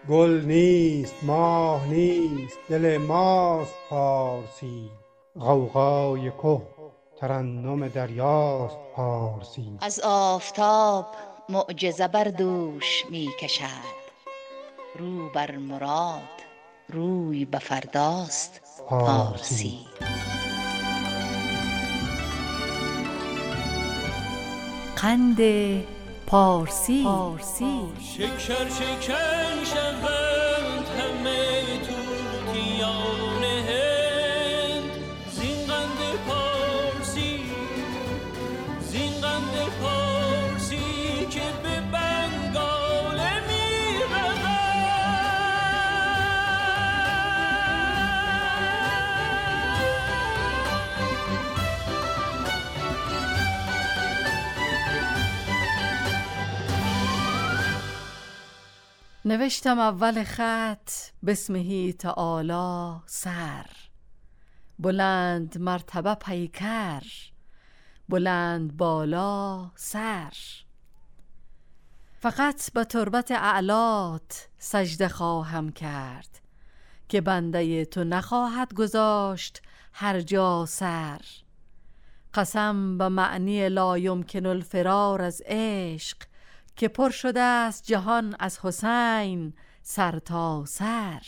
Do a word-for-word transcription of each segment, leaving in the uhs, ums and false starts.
گل نیست ماه نیست دل ماست پارسی، غوغای که ترنم دریاست پارسی. از آفتاب معجزه بر دوش می کشد، رو بر مراد روی به فرداست پارسی. قند پارسی. شکر شکر شوند همه طوطیان هند، زین قند پارسی، زین قند پارسی که به بنگال می رود. نوشتم اول خط بسمه تعالی سر، بلند مرتبه پیکر، بلند بالا سر. فقط به تربت اعلات سجده خواهم کرد، که بنده تو نخواهد گذاشت هر جا سر. قسم به معنی لا یمکن الفرار از عشق، که پر شده است جهان از حسین سر تا سر.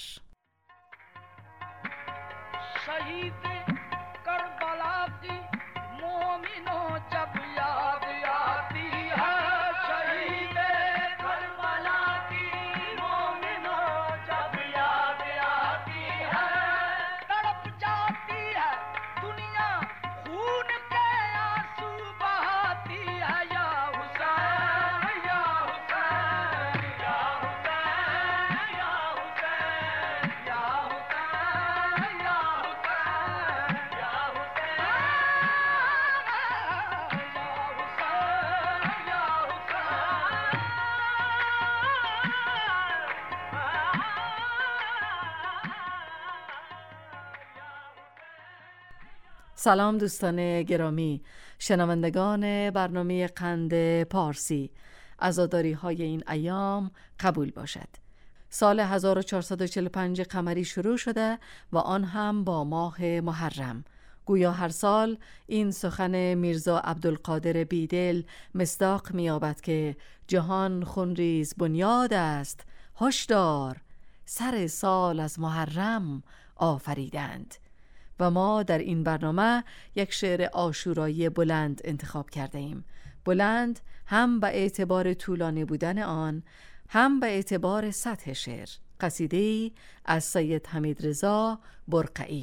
شهید کربلا کی مومنوں جب یاد آتی ہے، شہید کربلا کی مومنوں جب یاد آتی ہے، تڑپ جاتی ہے دنیا خون کے آنسو بہاتی ہے. یا حسین یا حسین یا حسین یا حسین یا حسین یا حسین یا سلام دوستان گرامی، شنوندگان برنامه قند پارسی. عزاداری های این ایام قبول باشد. سال هزار و چهارصد و چهل و پنج قمری شروع شده و آن هم با ماه محرم. گویا هر سال این سخن میرزا عبدالقادر بیدل مصداق می‌یابد که جهان خونریز بنیاد است، هشدار سر سال از محرم آفریدند. و ما در این برنامه یک شعر عاشورایی بلند انتخاب کرده ایم. بلند هم به اعتبار طولانی بودن آن، هم به اعتبار سطح شعر. قصیده‌ای از سید حمیدرضا برقعی.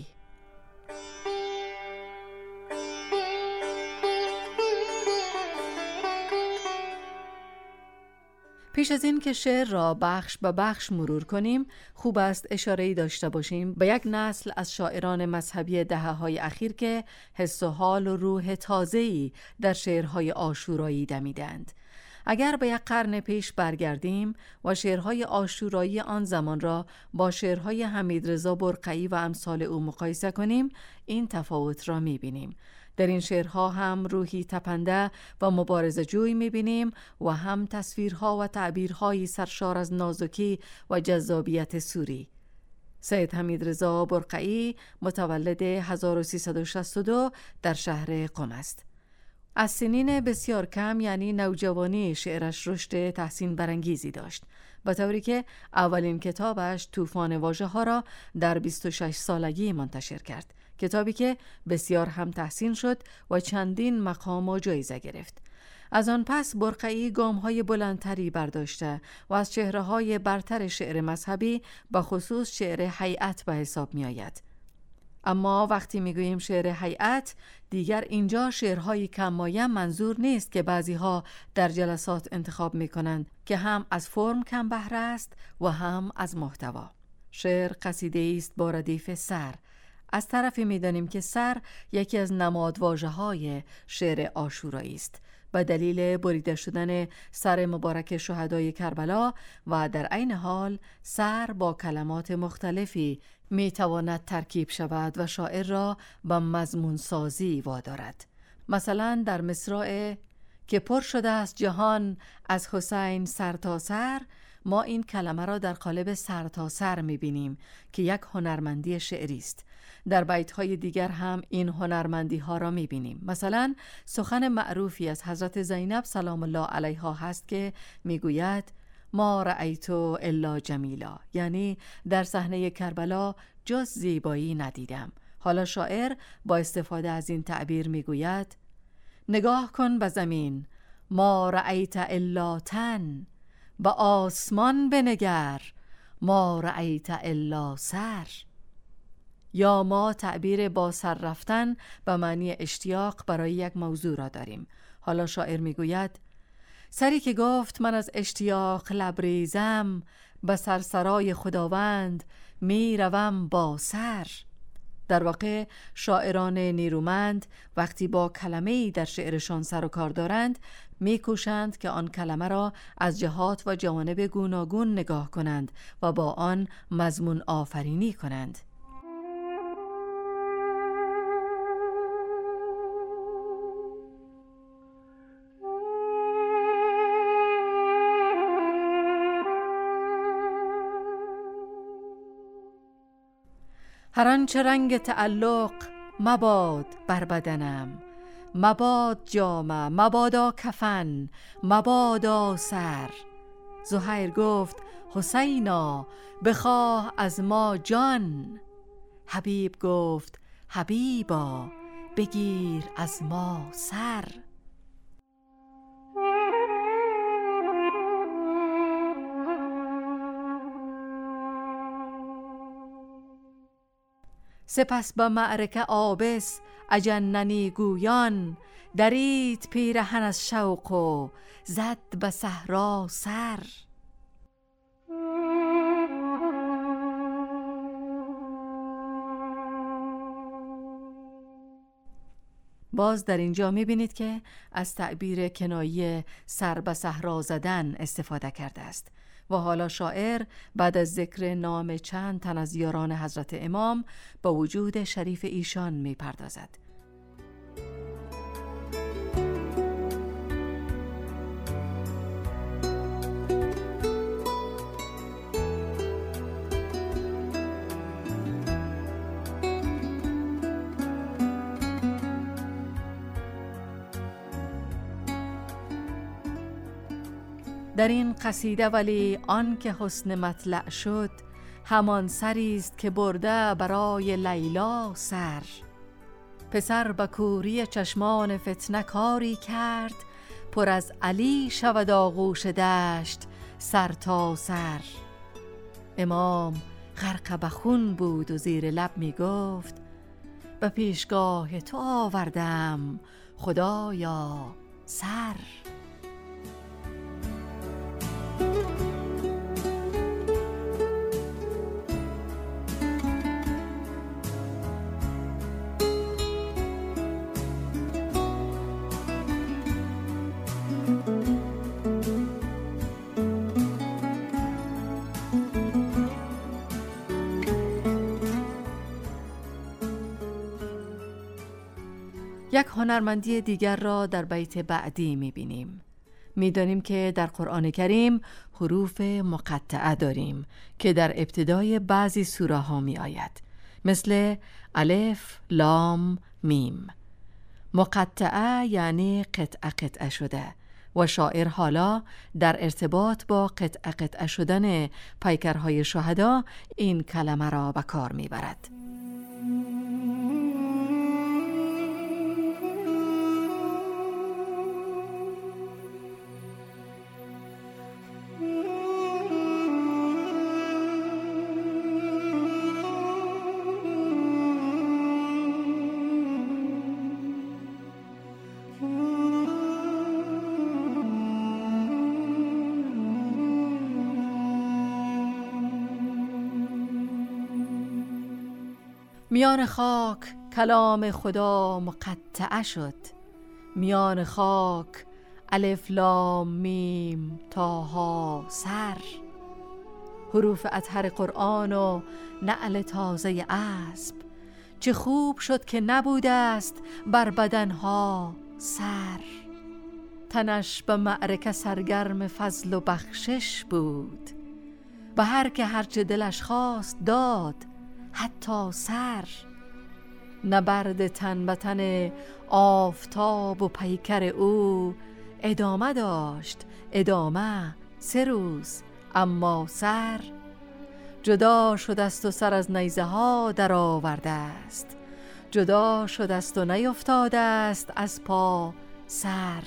پیش از این که شعر را بخش به بخش مرور کنیم، خوب است اشاره‌ای داشته باشیم به یک نسل از شاعران مذهبی دهه‌های اخیر که حس و حال و روح تازه‌ای در شعرهای عاشورایی دمیدند. اگر به یک قرن پیش برگردیم و شعرهای عاشورایی آن زمان را با شعرهای حمیدرضا برقعی و امثال او مقایسه کنیم، این تفاوت را می‌بینیم. در این شعرها هم روحی تپنده و مبارزه جوی می‌بینیم و هم تصویرها و تعبیرهایی سرشار از نازکی و جذابیت سوری. سید حمیدرضا برقعی متولد هزار و سیصد و شصت و دو در شهر قم است. از سنین بسیار کم یعنی نوجوانی شعرش رشد تحسین برانگیزی داشت، به طوری که اولین کتابش طوفان واژه‌ها را در بیست و شش سالگی منتشر کرد، کتابی که بسیار هم تحسین شد و چندین مقام و جایزه گرفت. از آن پس برقعی گام‌های بلندتری برداشته و از چهره‌های برتر شعر مذهبی به خصوص شعر هیئت به حساب می‌آید. اما وقتی میگوییم شعر هیئت، دیگر اینجا شعرهای کم‌مایه منظور نیست که بعضی‌ها در جلسات انتخاب می‌کنند که هم از فرم کم بهره است و هم از محتوا. شعر قصیده‌ای است با ردیف سر. از طرفی می‌دانیم که سر یکی از نمادواژه‌های شعر عاشورایی است، به دلیل بریده شدن سر مبارک شهدای کربلا و در عین حال سر با کلمات مختلفی میتواند ترکیب شود و شاعر را به مضمون سازی وادارد. مثلا در مصرع که پر شده است جهان از حسین سر تا سر، ما این کلمه را در قالب سر تا سر می‌بینیم که یک هنرمندی شعری است. در بیت‌های دیگر هم این هنرمندی ها را می‌بینیم. مثلا سخن معروفی از حضرت زینب سلام الله علیها هست که میگوید ما رأیت الا جمیلا، یعنی در صحنه کربلا جز زیبایی ندیدم. حالا شاعر با استفاده از این تعبیر میگوید نگاه کن به زمین، ما رأیت الا تن، به آسمان بنگر، ما رأیت الا سر. یا ما تعبیر با سر رفتن به معنی اشتیاق برای یک موضوع را داریم. حالا شاعر میگوید سری که گفت من از اشتیاق لبریزم، به سرسرای خداوند می روم با سر. در واقع شاعران نیرومند وقتی با کلمه‌ای در شعرشان سر و کار دارند می‌کوشند که آن کلمه را از جهات و جوانب گوناگون نگاه کنند و با آن مضمون آفرینی کنند. هر آنچه رنگ تعلق مباد بر بدنم، مباد جامه، مبادا کفن، مبادا سر. زهیر گفت حسینا بخواه از ما جان، حبیب گفت حبیبا بگیر از ما سر. سپس به معرکه آبس اجننی گویان، درید پیرهن از شوق و زد به صحرا سر. باز در اینجا می‌بینید که از تعبیر کنایی سر به صحرا زدن استفاده کرده است. و حالا شاعر بعد از ذکر نام چند تن از یاران حضرت امام با وجود شریف ایشان می پردازد. در این قصیده ولی آن که حسن مطلع شد، همان سریست که برده برای لیلا سر. پسر به کوری چشمان فتنه کاری کرد، پر از علی شود آغوش دشت سر تا سر. امام غرق به خون بود و زیر لب می گفت به پیشگاه تو آوردم خدایا سر. یک هنرمندی دیگر را در بیت بعدی می‌بینیم. می‌دانیم که در قرآن کریم حروف مقطعه داریم که در ابتدای بعضی سوره ها می‌آید، مثل الف، لام، میم. مقطعه یعنی قطعه قطعه شده و شاعر حالا در ارتباط با قطعه قطعه شدن پیکرهای شهدا این کلمه را به کار می‌برد. میان خاک کلام خدا مقطعه شد، میان خاک الف لام میم تاها سر. حروف اطهر قرآن و نعل تازه اسب، چه خوب شد که نبوده است بر بدنها سر. تنش به معرکه سرگرم فضل و بخشش بود، به هر که هرچه دلش خواست داد، حتی سر. نبرد تن به تن آفتاب و پیکر او، ادامه داشت ادامه سه روز، اما سر جدا شده است و سر از نیزه ها در آورده است، جدا شده است و نیفتاده است از پا سر.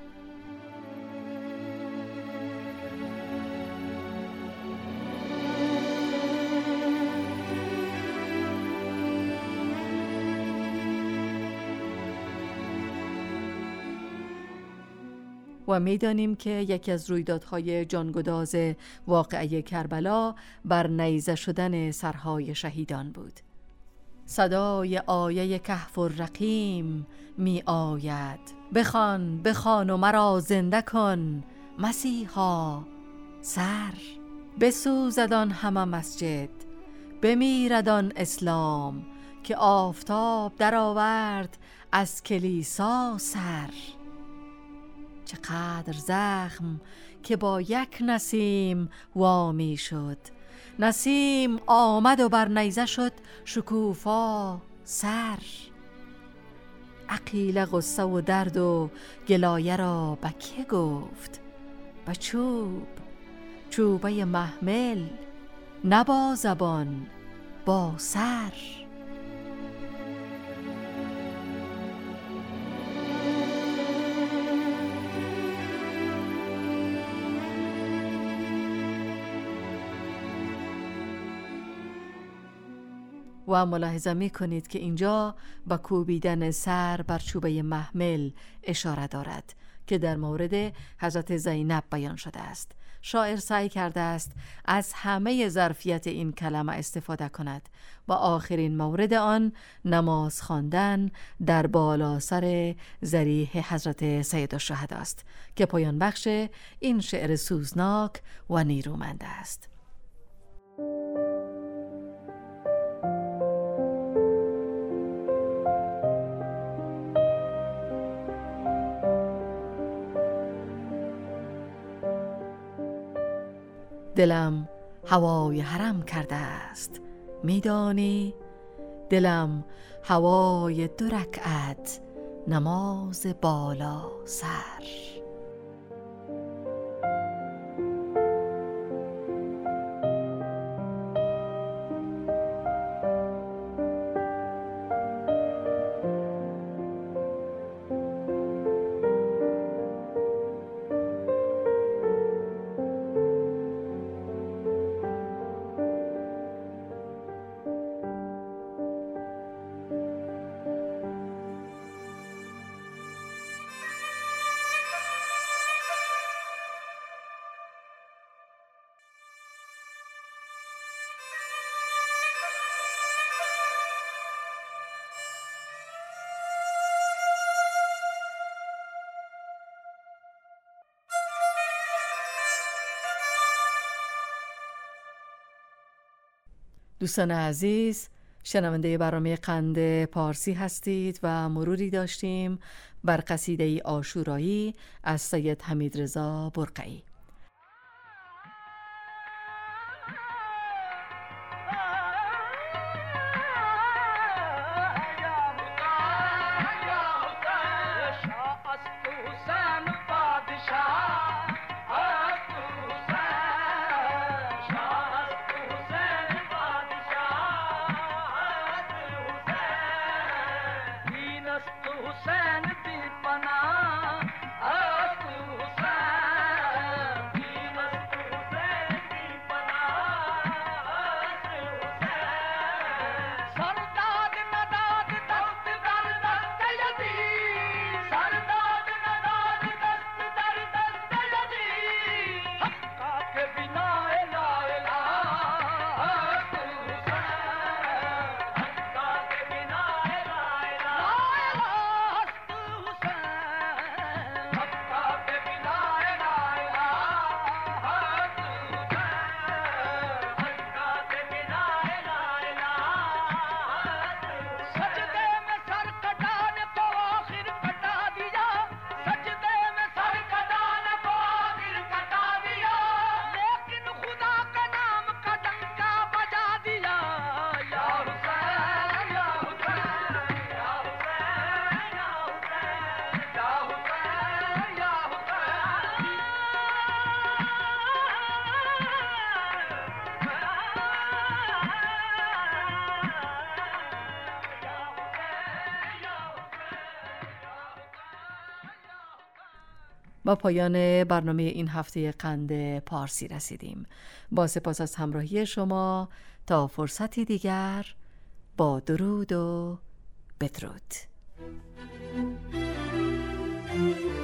و می‌دانیم که یکی از رویدادهای جانگداز واقعه کربلا بر نیزه شدن سرهای شهیدان بود. صدای آیه کهف الرقیم می آید: بخوان بخوان و مرا زنده کن مسیحا سر. بسوزدان همه مسجد، بمیردان اسلام، که آفتاب در آورد از کلیسا سر. چقدر زخم که با یک نسیم وامی شد، نسیم آمد و بر نیزه شد شکوفا سر. عقیل غصه و درد و گلایه را به که گفت؟ به چوب، چوبه محمل، نه با زبان، با سر. و ملاحظه می کنید که اینجا با کوبیدن سر بر چوبه محمل اشاره دارد که در مورد حضرت زینب بیان شده است. شاعر سعی کرده است از همه ظرفیت این کلمه استفاده کند و آخرین مورد آن نماز خواندن در بالا سر ضریح حضرت سیدالشهدا است که پایان بخش این شعر سوزناک و نیرومند است. دلم هوای حرم کرده است، میدانی؟ دلم هوای دو رکعت نماز بالا سر. دوستان عزیز، شنونده برنامه قند پارسی هستید و مروری داشتیم بر قصیده عاشورایی از سید حمیدرضا برقعی. حسین دی پناہ است حسین با پایان برنامه این هفته قند پارسی رسیدیم. با سپاس از همراهی شما، تا فرصتی دیگر، با درود و بدرود.